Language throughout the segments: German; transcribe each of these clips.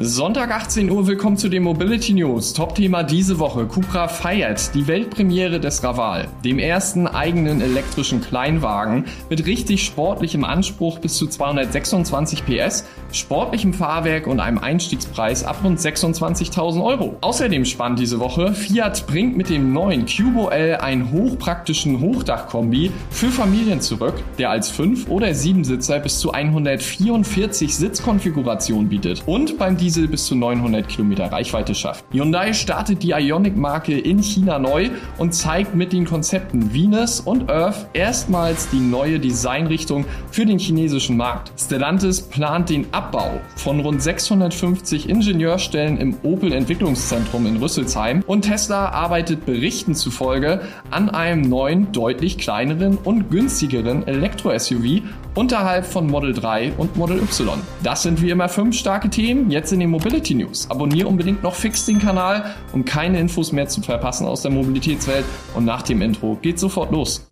Sonntag 18 Uhr, willkommen zu den Mobility News. Top-Thema diese Woche: Cupra feiert die Weltpremiere des Raval, dem ersten eigenen elektrischen Kleinwagen mit richtig sportlichem Anspruch bis zu 226 PS, sportlichem Fahrwerk und einem Einstiegspreis ab rund 26.000 Euro. Außerdem spannend diese Woche: Fiat bringt mit dem neuen Cubo L einen hochpraktischen Hochdachkombi für Familien zurück, der als 5- oder 7-Sitzer bis zu 144 Sitzkonfigurationen bietet und beim Diesel bis zu 900 Kilometer Reichweite schafft. Hyundai startet die Ioniq-Marke in China neu und zeigt mit den Konzepten Venus und Earth erstmals die neue Designrichtung für den chinesischen Markt. Stellantis plant den Abbau von rund 650 Ingenieurstellen im Opel-Entwicklungszentrum in Rüsselsheim und Tesla arbeitet Berichten zufolge an einem neuen, deutlich kleineren und günstigeren Elektro-SUV unterhalb von Model 3 und Model Y. Das sind wie immer 5 starke Themen, jetzt in den Mobility News. Abonniere unbedingt noch fix den Kanal, um keine Infos mehr zu verpassen aus der Mobilitätswelt, und nach dem Intro geht's sofort los.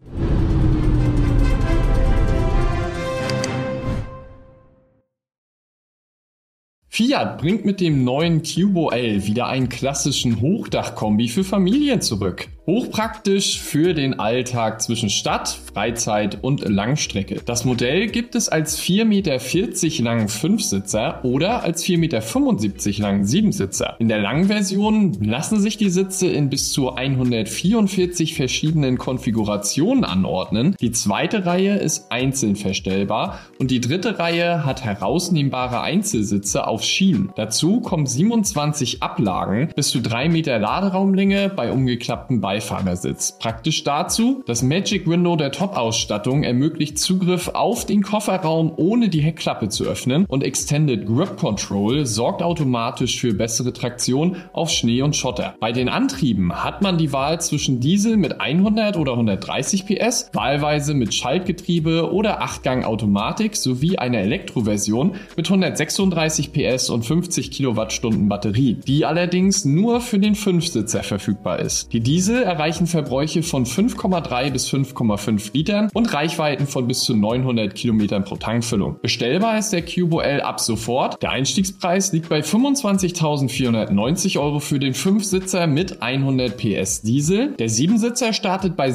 Fiat bringt mit dem neuen Cubo L wieder einen klassischen Hochdachkombi für Familien zurück. Hochpraktisch für den Alltag zwischen Stadt, Freizeit und Langstrecke. Das Modell gibt es als 4,40 Meter langen 5-Sitzer oder als 4,75 Meter langen 7-Sitzer. In der langen Version lassen sich die Sitze in bis zu 144 verschiedenen Konfigurationen anordnen. Die zweite Reihe ist einzeln verstellbar und die dritte Reihe hat herausnehmbare Einzelsitze auf Schienen. Dazu kommen 27 Ablagen, bis zu 3 Meter Laderaumlänge bei umgeklapptem Beifahrersitz. Praktisch dazu: das Magic Window der Top-Ausstattung ermöglicht Zugriff auf den Kofferraum, ohne die Heckklappe zu öffnen, und Extended Grip Control sorgt automatisch für bessere Traktion auf Schnee und Schotter. Bei den Antrieben hat man die Wahl zwischen Diesel mit 100 oder 130 PS, wahlweise mit Schaltgetriebe oder 8-Gang-Automatik sowie einer Elektroversion mit 136 PS und 50 Kilowattstunden Batterie, die allerdings nur für den 5-Sitzer verfügbar ist. Die Diesel erreichen Verbräuche von 5,3 bis 5,5 Litern und Reichweiten von bis zu 900 Kilometern pro Tankfüllung. Bestellbar ist der Cubo L ab sofort. Der Einstiegspreis liegt bei 25.490 Euro für den 5-Sitzer mit 100 PS Diesel. Der 7-Sitzer startet bei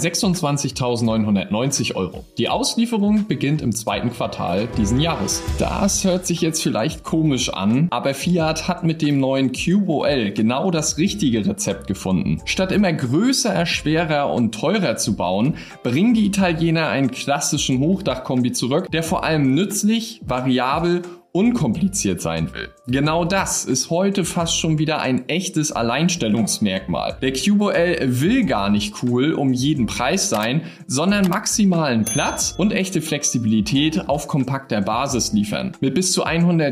26.990 Euro. Die Auslieferung beginnt im 2. Quartal diesen Jahres. Das hört sich jetzt vielleicht komisch an, aber Fiat hat mit dem neuen Cubo L genau das richtige Rezept gefunden. Statt immer größer, schwerer und teurer zu bauen, bringen die Italiener einen klassischen Hochdachkombi zurück, der vor allem nützlich, variabel, unkompliziert sein will. Genau das ist heute fast schon wieder ein echtes Alleinstellungsmerkmal. Der Cubo L will gar nicht cool um jeden Preis sein, sondern maximalen Platz und echte Flexibilität auf kompakter Basis liefern. Mit bis zu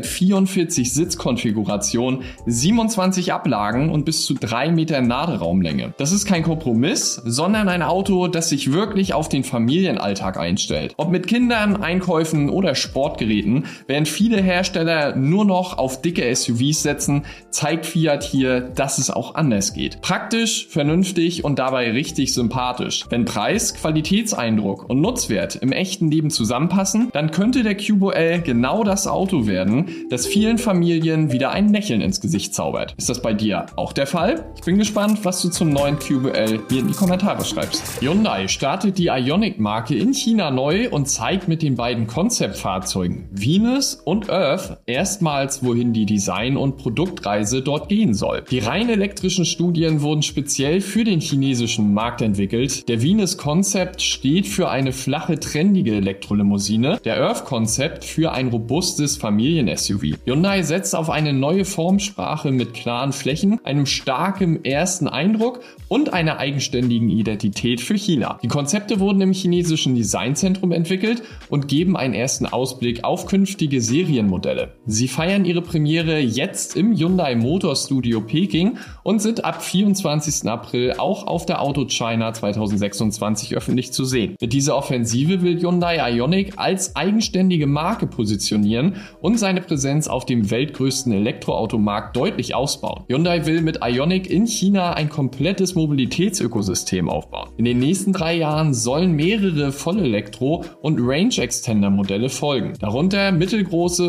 144 Sitzkonfigurationen, 27 Ablagen und bis zu 3 Meter Laderaumlänge. Das ist kein Kompromiss, sondern ein Auto, das sich wirklich auf den Familienalltag einstellt. Ob mit Kindern, Einkäufen oder Sportgeräten, während viele Hersteller nur noch auf dicke SUVs setzen, zeigt Fiat hier, dass es auch anders geht. Praktisch, vernünftig und dabei richtig sympathisch. Wenn Preis, Qualitätseindruck und Nutzwert im echten Leben zusammenpassen, dann könnte der Cubo L genau das Auto werden, das vielen Familien wieder ein Lächeln ins Gesicht zaubert. Ist das bei dir auch der Fall? Ich bin gespannt, was du zum neuen Cubo L hier in die Kommentare schreibst. Hyundai startet die Ioniq-Marke in China neu und zeigt mit den beiden Konzeptfahrzeugen Venus und Earth erstmals, wohin die Design- und Produktreise dort gehen soll. Die rein elektrischen Studien wurden speziell für den chinesischen Markt entwickelt. Der Venus Concept steht für eine flache, trendige Elektrolimousine, der Earth Concept für ein robustes Familien-SUV. Hyundai setzt auf eine neue Formsprache mit klaren Flächen, einem starken ersten Eindruck und einer eigenständigen Identität für China. Die Konzepte wurden im chinesischen Designzentrum entwickelt und geben einen ersten Ausblick auf künftige Serienmodelle. Sie feiern ihre Premiere jetzt im Hyundai Motor Studio Peking und sind ab 24. April auch auf der Auto China 2026 öffentlich zu sehen. Mit dieser Offensive will Hyundai Ioniq als eigenständige Marke positionieren und seine Präsenz auf dem weltgrößten Elektroautomarkt deutlich ausbauen. Hyundai will mit Ioniq in China ein komplettes Mobilitätsökosystem aufbauen. In den nächsten 3 Jahren sollen mehrere Vollelektro- und Range-Extender-Modelle folgen, darunter mittelgroße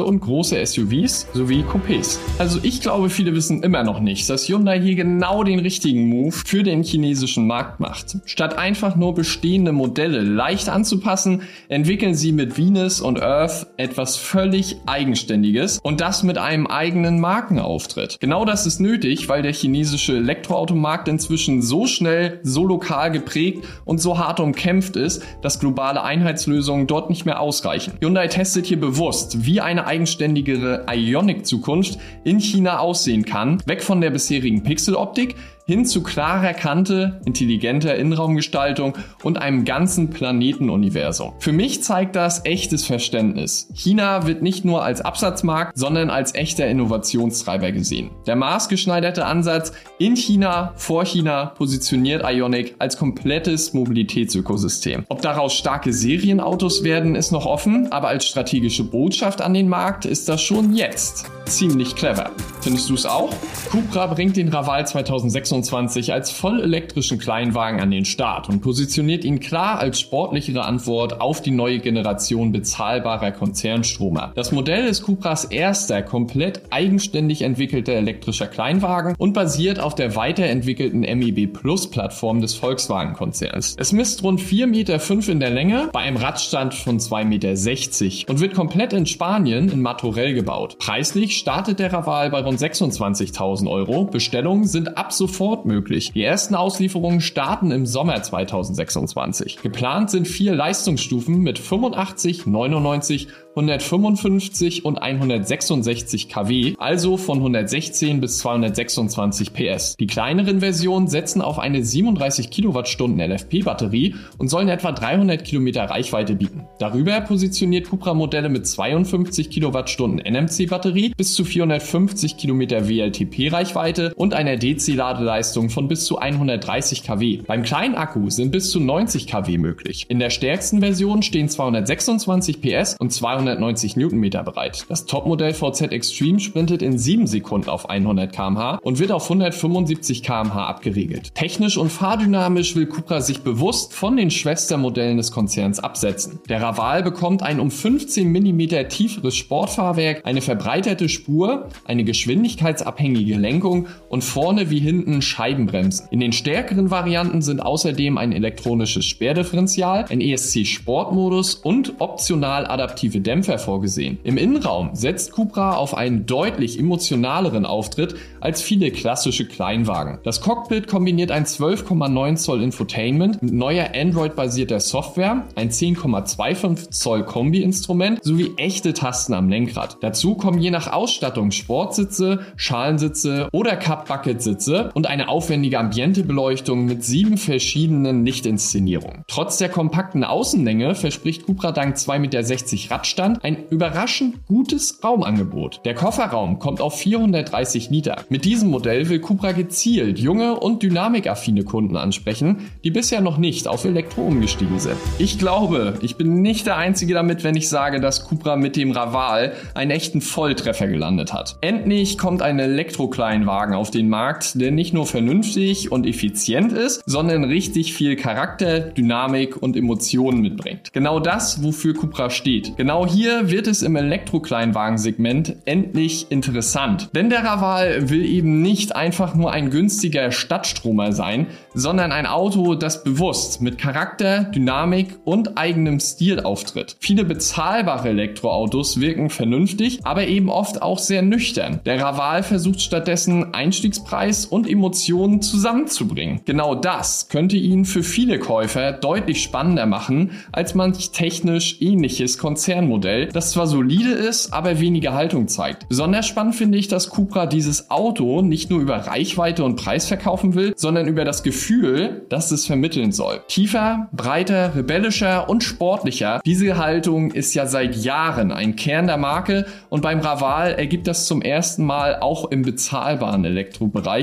und große SUVs sowie Coupés. Also ich glaube, viele wissen immer noch nicht, dass Hyundai hier genau den richtigen Move für den chinesischen Markt macht. Statt einfach nur bestehende Modelle leicht anzupassen, entwickeln sie mit Venus und Earth etwas völlig Eigenständiges und das mit einem eigenen Markenauftritt. Genau das ist nötig, weil der chinesische Elektroautomarkt inzwischen so schnell, so lokal geprägt und so hart umkämpft ist, dass globale Einheitslösungen dort nicht mehr ausreichen. Hyundai testet hier bewusst, wie eine eigenständigere Ioniq-Zukunft in China aussehen kann, weg von der bisherigen Pixeloptik hin zu klarer Kante, intelligenter Innenraumgestaltung und einem ganzen Planetenuniversum. Für mich zeigt das echtes Verständnis. China wird nicht nur als Absatzmarkt, sondern als echter Innovationstreiber gesehen. Der maßgeschneiderte Ansatz in China, vor China, positioniert Ioniq als komplettes Mobilitätsökosystem. Ob daraus starke Serienautos werden, ist noch offen, aber als strategische Botschaft an den Markt ist das schon jetzt ziemlich clever. Findest du es auch? Cupra bringt den Raval 2026 als vollelektrischen Kleinwagen an den Start und positioniert ihn klar als sportlichere Antwort auf die neue Generation bezahlbarer Konzernstromer. Das Modell ist Cupras erster komplett eigenständig entwickelter elektrischer Kleinwagen und basiert auf der weiterentwickelten MEB Plus Plattform des Volkswagen-Konzerns. Es misst rund 4,5 Meter in der Länge bei einem Radstand von 2,60 Meter und wird komplett in Spanien in Martorell gebaut. Preislich startet der Raval bei rund 26.000 Euro. Bestellungen sind ab sofort möglich. Die ersten Auslieferungen starten im Sommer 2026. Geplant sind 4 Leistungsstufen mit 85, 99, 155 und 166 kW, also von 116 bis 226 PS. Die kleineren Versionen setzen auf eine 37 Kilowattstunden LFP-Batterie und sollen etwa 300 Kilometer Reichweite bieten. Darüber positioniert Cupra Modelle mit 52 Kilowattstunden NMC-Batterie bis zu 450 Kilometer WLTP-Reichweite und einer DC-Ladeleistung von bis zu 130 kW. Beim kleinen Akku sind bis zu 90 kW möglich. In der stärksten Version stehen 226 PS und 290 Newtonmeter bereit. Das Topmodell VZ Extreme sprintet in 7 Sekunden auf 100 km/h und wird auf 175 km/h abgeregelt. Technisch und fahrdynamisch will Cupra sich bewusst von den Schwestermodellen des Konzerns absetzen. Der Raval bekommt ein um 15 mm tieferes Sportfahrwerk, eine verbreiterte Spur, eine geschwindigkeitsabhängige Lenkung und vorne wie hinten Scheibenbremsen. In den stärkeren Varianten sind außerdem ein elektronisches Sperrdifferential, ein ESC-Sportmodus und optional adaptive Dämpfer vorgesehen. Im Innenraum setzt Cupra auf einen deutlich emotionaleren Auftritt als viele klassische Kleinwagen. Das Cockpit kombiniert ein 12,9 Zoll Infotainment mit neuer Android-basierter Software, ein 10,25 Zoll Kombi-Instrument sowie echte Tasten am Lenkrad. Dazu kommen je nach Ausstattung Sportsitze, Schalensitze oder Cup-Bucket-Sitze und eine aufwendige Ambientebeleuchtung mit 7 verschiedenen Lichtinszenierungen. Trotz der kompakten Außenlänge verspricht Cupra dank 2,60 Meter Radstand ein überraschend gutes Raumangebot. Der Kofferraum kommt auf 430 Liter. Mit diesem Modell will Cupra gezielt junge und dynamikaffine Kunden ansprechen, die bisher noch nicht auf Elektro umgestiegen sind. Ich glaube, ich bin nicht der Einzige damit, wenn ich sage, dass Cupra mit dem Raval einen echten Volltreffer gelandet hat. Endlich kommt ein Elektro-Kleinwagen auf den Markt, der nicht nur vernünftig und effizient ist, sondern richtig viel Charakter, Dynamik und Emotionen mitbringt. Genau das, wofür Cupra steht. Genau hier wird es im Elektro-Kleinwagensegment endlich interessant. Denn der Raval will eben nicht einfach nur ein günstiger Stadtstromer sein, sondern ein Auto, das bewusst mit Charakter, Dynamik und eigenem Stil auftritt. Viele bezahlbare Elektroautos wirken vernünftig, aber eben oft auch sehr nüchtern. Der Raval versucht stattdessen Einstiegspreis und Emotionen zusammenzubringen. Genau das könnte ihn für viele Käufer deutlich spannender machen als manch technisch ähnliches Konzernmodell, das zwar solide ist, aber weniger Haltung zeigt. Besonders spannend finde ich, dass Cupra dieses Auto nicht nur über Reichweite und Preis verkaufen will, sondern über das Gefühl, das es vermitteln soll. Tiefer, breiter, rebellischer und sportlicher. Diese Haltung ist ja seit Jahren ein Kern der Marke und beim Raval ergibt das zum ersten Mal auch im bezahlbaren Elektrobereich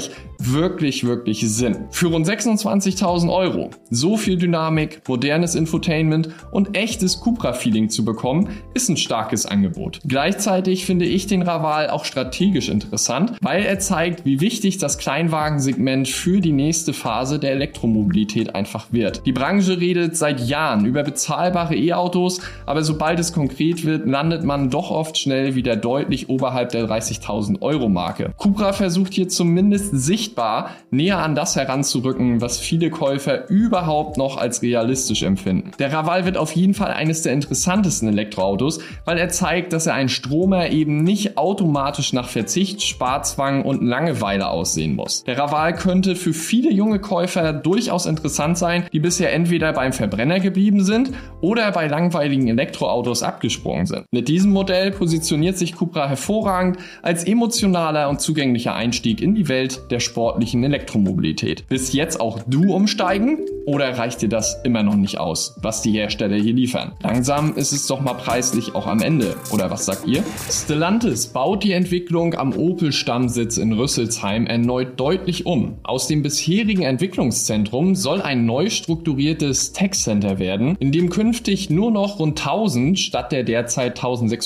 wirklich Sinn. Für rund 26.000 Euro so viel Dynamik, modernes Infotainment und echtes Cupra-Feeling zu bekommen, ist ein starkes Angebot. Gleichzeitig finde ich den Raval auch strategisch interessant, weil er zeigt, wie wichtig das Kleinwagensegment für die nächste Phase der Elektromobilität einfach wird. Die Branche redet seit Jahren über bezahlbare E-Autos, aber sobald es konkret wird, landet man doch oft schnell wieder deutlich oberhalb der 30.000 Euro Marke. Cupra versucht hier zumindest sichtbar näher an das heranzurücken, was viele Käufer überhaupt noch als realistisch empfinden. Der Raval wird auf jeden Fall eines der interessantesten Elektroautos, weil er zeigt, dass er ein Stromer eben nicht automatisch nach Verzicht, Sparzwang und Langeweile aussehen muss. Der Raval könnte für viele junge Käufer durchaus interessant sein, die bisher entweder beim Verbrenner geblieben sind oder bei langweiligen Elektroautos abgesprungen sind. Mit diesem Modell positioniert sich Cupra hervorragend als emotionaler und zugänglicher Einstieg in die Welt der sportlichen Elektromobilität. Willst jetzt auch du umsteigen oder reicht dir das immer noch nicht aus, was die Hersteller hier liefern? Langsam ist es doch mal preislich auch am Ende, oder was sagt ihr? Stellantis baut die Entwicklung am Opel-Stammsitz in Rüsselsheim erneut deutlich um. Aus dem bisherigen Entwicklungszentrum soll ein neu strukturiertes Tech-Center werden, in dem künftig nur noch rund 1000 statt der derzeit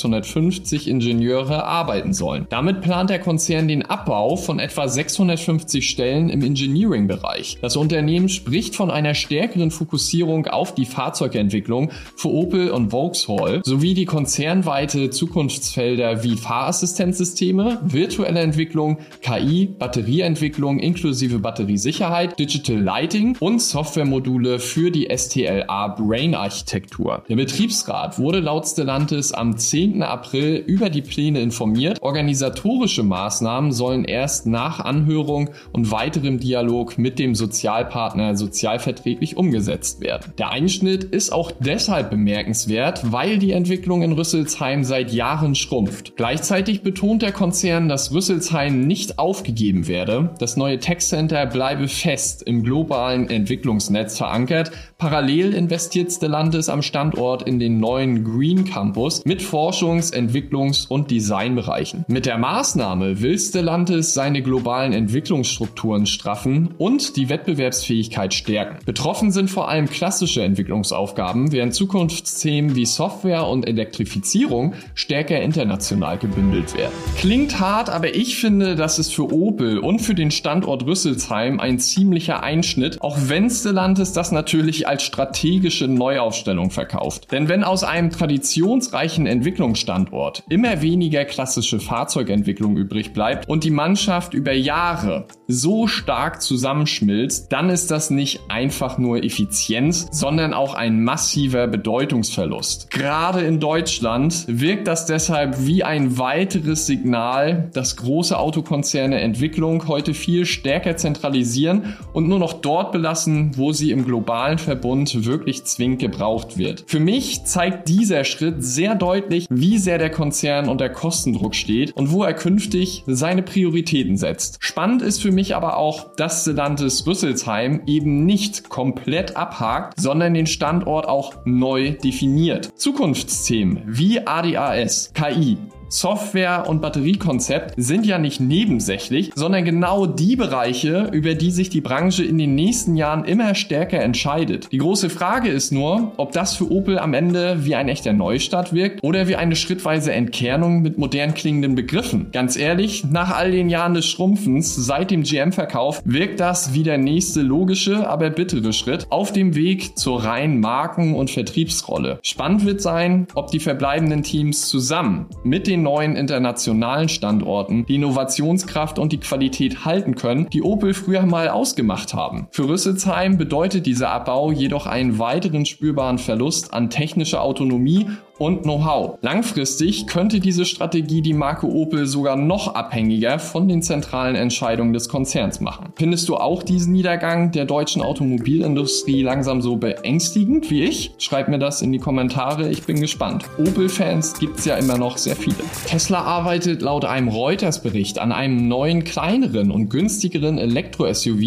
1650 Ingenieure arbeiten sollen. Damit plant der Konzern den Abbau von etwa 650 Stellen im Engineering-Bereich. Das Unternehmen spricht von einer stärkeren Fokussierung auf die Fahrzeugentwicklung für Opel und Vauxhall sowie die konzernweite Zukunftsfelder wie Fahrassistenzsysteme, virtuelle Entwicklung, KI, Batterieentwicklung inklusive Batteriesicherheit, Digital Lighting und Softwaremodule für die STLA Brain-Architektur. Der Betriebsrat wurde laut Stellantis am 10. April über die Pläne informiert. Organisatorische Maßnahmen sollen erst nach Anhörung und weiterem Dialog mit dem Sozialpartner sozialverträglich umgesetzt werden. Der Einschnitt ist auch deshalb bemerkenswert, weil die Entwicklung in Rüsselsheim seit Jahren schrumpft. Gleichzeitig betont der Konzern, dass Rüsselsheim nicht aufgegeben werde. Das neue Tech Center bleibe fest im globalen Entwicklungsnetz verankert. Parallel investiert Stellantis am Standort in den neuen Green Campus mit Forschungs-, Entwicklungs- und Designbereichen. Mit der Maßnahme will Stellantis seine globalen Entwicklungsstrukturen straffen und die Wettbewerbsfähigkeit stärken. Betroffen sind vor allem klassische Entwicklungsaufgaben, während Zukunftsthemen wie Software und Elektrifizierung stärker international gebündelt werden. Klingt hart, aber ich finde, dass es für Opel und für den Standort Rüsselsheim ein ziemlicher Einschnitt, auch wenn Stellantis das natürlich als strategische Neuaufstellung verkauft. Denn wenn aus einem traditionsreichen Entwicklungsstandort immer weniger klassische Fahrzeugentwicklung übrig bleibt und die Mannschaft über Jahre so stark zusammenschmilzt, dann ist das nicht einfach nur Effizienz, sondern auch ein massiver Bedeutungsverlust. Gerade in Deutschland wirkt das deshalb wie ein weiteres Signal, dass große Autokonzerne Entwicklung heute viel stärker zentralisieren und nur noch dort belassen, wo sie im globalen Verbund wirklich zwingend gebraucht wird. Für mich zeigt dieser Schritt sehr deutlich, wie sehr der Konzern unter Kostendruck steht und wo er künftig seine Prioritäten setzt. Spannend ist für mich aber auch, dass Stellantis Rüsselsheim eben nicht komplett abhakt, sondern den Standort auch neu definiert. Zukunftsthemen wie ADAS, KI, Software und Batteriekonzept sind ja nicht nebensächlich, sondern genau die Bereiche, über die sich die Branche in den nächsten Jahren immer stärker entscheidet. Die große Frage ist nur, ob das für Opel am Ende wie ein echter Neustart wirkt oder wie eine schrittweise Entkernung mit modern klingenden Begriffen. Ganz ehrlich, nach all den Jahren des Schrumpfens seit dem GM-Verkauf wirkt das wie der nächste logische, aber bittere Schritt auf dem Weg zur reinen Marken- und Vertriebsrolle. Spannend wird sein, ob die verbleibenden Teams zusammen mit den neuen internationalen Standorten die Innovationskraft und die Qualität halten können, die Opel früher mal ausgemacht haben. Für Rüsselsheim bedeutet dieser Abbau jedoch einen weiteren spürbaren Verlust an technischer Autonomie und Know-how. Langfristig könnte diese Strategie die Marke Opel sogar noch abhängiger von den zentralen Entscheidungen des Konzerns machen. Findest du auch diesen Niedergang der deutschen Automobilindustrie langsam so beängstigend wie ich? Schreib mir das in die Kommentare, ich bin gespannt. Opel-Fans gibt's ja immer noch sehr viele. Tesla arbeitet laut einem Reuters-Bericht an einem neuen, kleineren und günstigeren Elektro-SUV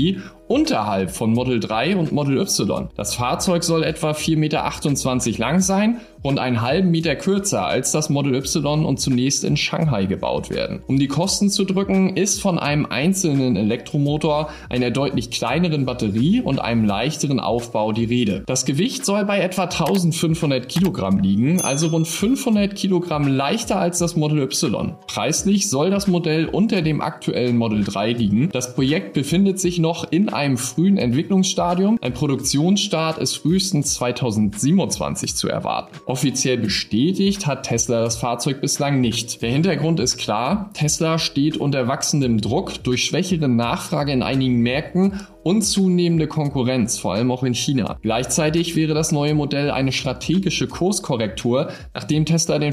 unterhalb von Model 3 und Model Y. Das Fahrzeug soll etwa 4,28 Meter lang sein, rund einen halben Meter kürzer als das Model Y und zunächst in Shanghai gebaut werden. Um die Kosten zu drücken, ist von einem einzelnen Elektromotor, einer deutlich kleineren Batterie und einem leichteren Aufbau die Rede. Das Gewicht soll bei etwa 1500 Kilogramm liegen, also rund 500 Kilogramm leichter als das Model Y. Preislich soll das Modell unter dem aktuellen Model 3 liegen. Das Projekt befindet sich noch in einem frühen Entwicklungsstadium. Ein Produktionsstart ist frühestens 2027 zu erwarten. Offiziell bestätigt hat Tesla das Fahrzeug bislang nicht. Der Hintergrund ist klar, Tesla steht unter wachsendem Druck durch schwächere Nachfrage in einigen Märkten und zunehmende Konkurrenz, vor allem auch in China. Gleichzeitig wäre das neue Modell eine strategische Kurskorrektur, nachdem Tesla den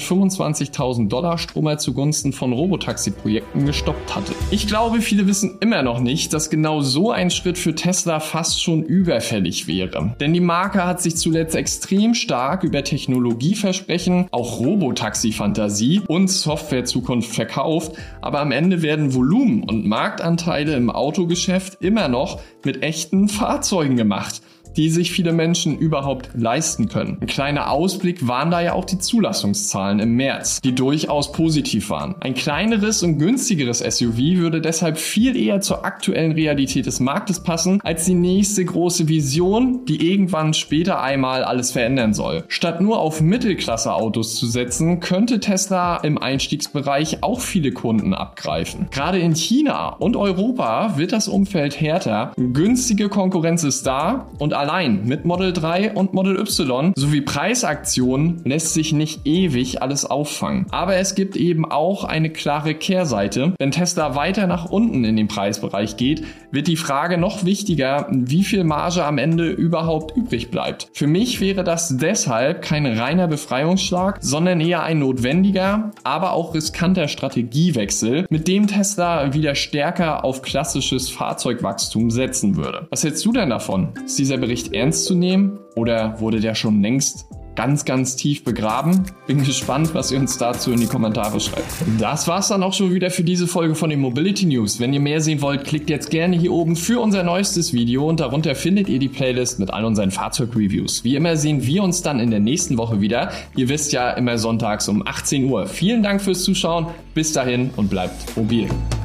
$25.000 Stromer zugunsten von Robotaxi-Projekten gestoppt hatte. Ich glaube, viele wissen immer noch nicht, dass genau so ein Schritt für Tesla fast schon überfällig wäre. Denn die Marke hat sich zuletzt extrem stark über Technologieversprechen, auch Robotaxi-Fantasie und Softwarezukunft verkauft, aber am Ende werden Volumen und Marktanteile im Autogeschäft immer noch mit echten Fahrzeugen gemacht, die sich viele Menschen überhaupt leisten können. Ein kleiner Ausblick waren da ja auch die Zulassungszahlen im März, die durchaus positiv waren. Ein kleineres und günstigeres SUV würde deshalb viel eher zur aktuellen Realität des Marktes passen, als die nächste große Vision, die irgendwann später einmal alles verändern soll. Statt nur auf Mittelklasse-Autos zu setzen, könnte Tesla im Einstiegsbereich auch viele Kunden abgreifen. Gerade in China und Europa wird das Umfeld härter, günstige Konkurrenz ist da und allein mit Model 3 und Model Y sowie Preisaktionen lässt sich nicht ewig alles auffangen. Aber es gibt eben auch eine klare Kehrseite. Wenn Tesla weiter nach unten in den Preisbereich geht, wird die Frage noch wichtiger, wie viel Marge am Ende überhaupt übrig bleibt. Für mich wäre das deshalb kein reiner Befreiungsschlag, sondern eher ein notwendiger, aber auch riskanter Strategiewechsel, mit dem Tesla wieder stärker auf klassisches Fahrzeugwachstum setzen würde. Was hältst du denn davon? Ist dieser Bericht ernst zu nehmen oder wurde der schon längst ganz tief begraben? Bin gespannt, was ihr uns dazu in die Kommentare schreibt. Das war's dann auch schon wieder für diese Folge von den Mobility News. Wenn ihr mehr sehen wollt, klickt jetzt gerne hier oben für unser neuestes Video und darunter findet ihr die Playlist mit all unseren Fahrzeugreviews. Wie immer sehen wir uns dann in der nächsten Woche wieder. Ihr wisst ja, immer sonntags um 18 Uhr. Vielen Dank fürs Zuschauen. Bis dahin und bleibt mobil.